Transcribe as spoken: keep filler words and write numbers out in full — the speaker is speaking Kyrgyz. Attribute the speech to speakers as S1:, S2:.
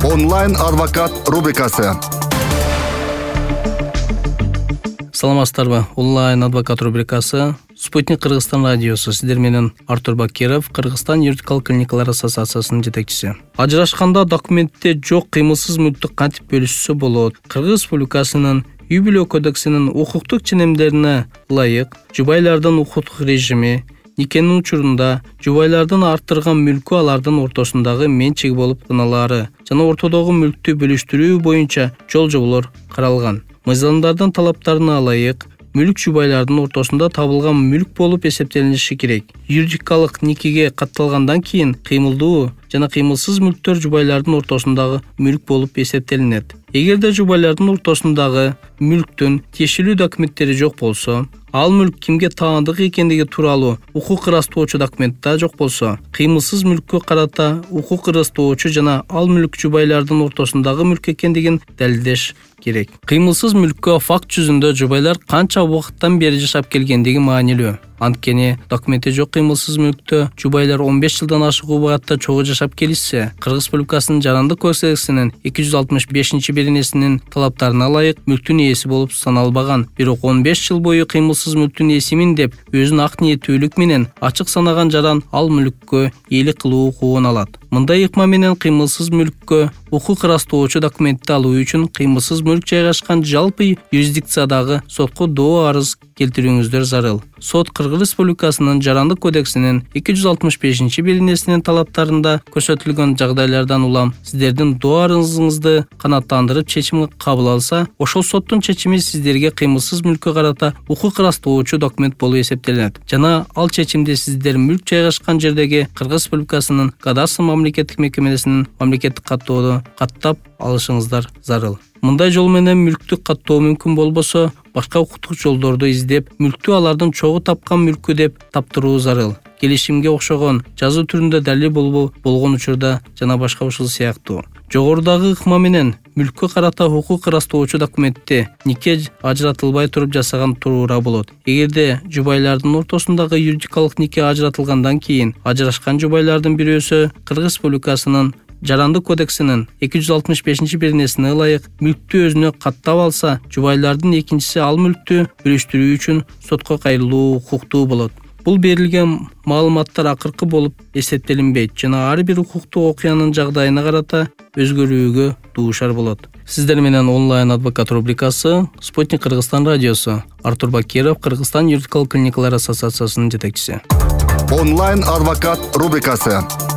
S1: Онлайн адвокат рубрикасы.
S2: Саламатсыздарбы? Онлайн адвокат рубрикасы. Спутник Кыргызстан радиосу. Сиздер менен Артур Бакиров, Кыргызстан юридикалык клиникалар ассоциациясынын жетекчиси. Ажырашканда документте жок кыймылсыз мүлктү кантип бөлүшсө болот? Кыргыз Республикасынын Үй-бүлө кодексинин укуктук ченемдерине ылайык жубайлардын укуктук режими, никенин учурунда жубайлардын арттырган мүлкү алардын ортосундагы менчиги болуп саналары жана ортодогу мүлктү бөлүштүрүү боюнча жол жоболор каралган. Мыйзамдардын талаптарына ылайык мүлк жубайлардын ортосунда табылган мүлк болуп эсептелиниши керек. Юридикалык никеге катталгандан кийин кыймылдуу жана кыймылсыз мүлктөр жубайлардын ортосундагы мүлк болуп эсептелинет. Эгерде жубайлардын ортосундагы мүлктүн тиешелүү документтери жок болсо, ал мүлк кимге таандык экендиги тууралуу укук ырастоочу документта жок болсо, кыймылсыз мүлккө карата укук ырастоочу жана ал мүлк жубайлардын ортосундагы мүлк экендигин далилдеш керек. Кыймылсыз мүлккө факт жүзүндө жубайлар канча убакыттан бери жашап келгендиги маанилүү. Анткени документте жок кыймылсыз мүлктө жубайлар он беш жылдан ашык убакытта чогуу жашап келишсе, Кыргыз Республикасынын Жарандык кодексинин эки жүз алтымыш бешинчи беренесинин талаптарына ылайык мүлктүн ээси болуп саналбаган, бирок он беш жыл бою кыймылсыз мүлктүн ээсимин деп өзүнүн ак ниеттүүлүк менен ачык санаган жаран ал мүлккө ээлик кылуу укугун алат. Мындай ыкма менен кыймылсыз мүлккө укук ырастоочу документти алуу үчүн кыймылсыз мүлк жайгашкан жалпы юрисдикциядагы сотко доо арыз келтирүүңүздөр зарыл. Сот Кыргыз Республикасынын Жарандык кодексинин эки жүз алтымыш бешинчи беренесинин талаптарында көрсөтүлгөн жагдайлардан улам сиздердин доо арызыңызды канааттандырып чечим кабыл алса, ошол соттун чечими сиздерге кыймылсыз мүлккө карата укук ырастоочу документ болуп эсептелет. Жана ал чечимде сиздер мүлк жайгашкан жердеги Кыргыз Республикасынын кадастр мамлекеттик мекемесинин мамлекеттик каттоодо каттап алышыңыздар зарыл. Мындай жол менен мүлктү каттоо мүмкүн болбосо, башка укуктук жолдорду издеп, мүлктү алардын чогуу тапкан мүлкү деп таптыруу зарыл. Келишимге окшогон жазуу түрүндө далил болбу болгон учурда жана башка ушул сыяктуу. Жогорудагы ыкма менен мүлккө карата укук ырастоочу документте нике ажыратылбай туруп жасаган туура болот. Эгерде жубайлардын ортосундагы юридикалык нике ажыратылгандан кийин ажырашкан жубайлардын бирөөсү Кыргыз Республикасынын Жарандык кодексинин эки жүз алтымыш бешинчи беренесине ылайык мүлктү өзүнө каттап алса, жубайлардын экинчиси ал мүлктү бөлүштүрүү үчүн сотко кайрылуу укуктуу болот. Бул берилген маалыматтар акыркы болуп эсептелинбейт жана ар бир укуктук окуянын жагдайына карата өзгөрүүгө дуушар болот. Сиздер менен онлайн адвокат рубрикасы. Спутник Кыргызстан радиосу. Артур Бакиров, Кыргызстан юридикалык клиникалар ассоциациясынын жетекчиси.
S1: Онлайн адвокат рубрикасы.